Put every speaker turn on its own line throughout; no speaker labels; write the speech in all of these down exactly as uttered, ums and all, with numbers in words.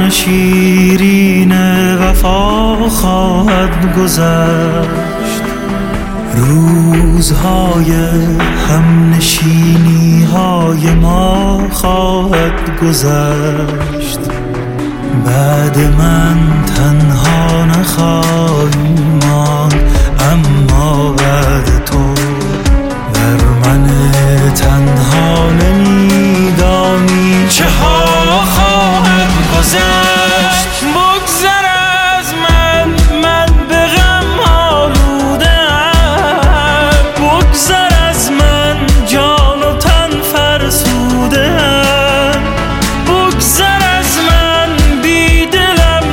زمان شیرین وفا خواهد گذشت، روزهای همنشینی های ما خواهد گذشت. بعد من تنها نخواهی ماند، اما بعد تو بر من تنها نمیدانی چه ها خواهد گذشت. بگذر از من، من به غم آلوده‌ام، بگذر از من، جان و تن فرسوده‌ام، بگذر از من، بی دلم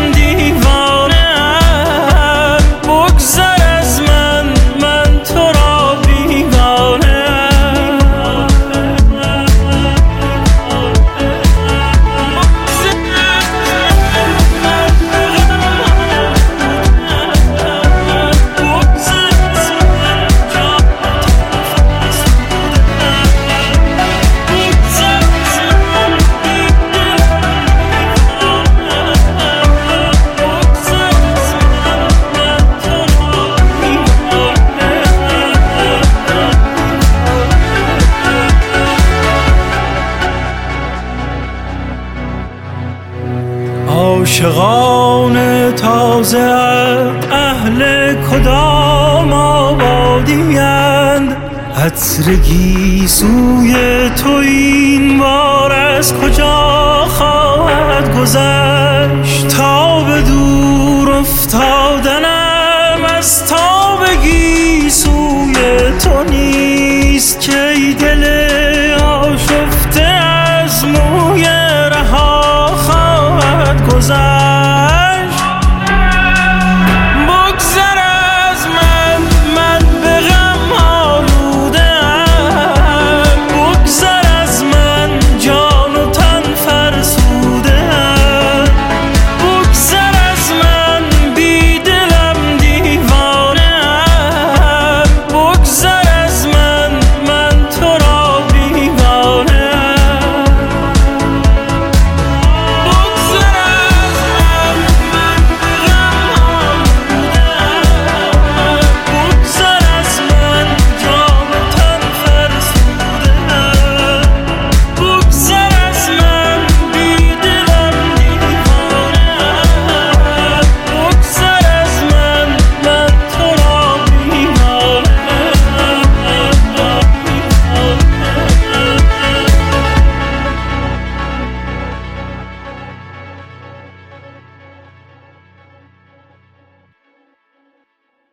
دیوانه‌ام، بگذر از من، من تو را بیگانه‌ام. عاشقان تازه اهل کدام آبادی‌اند؟ عطر گیسوی تو این بار از کجا خواهد گذشت؟ تا به دور افتادنم از تا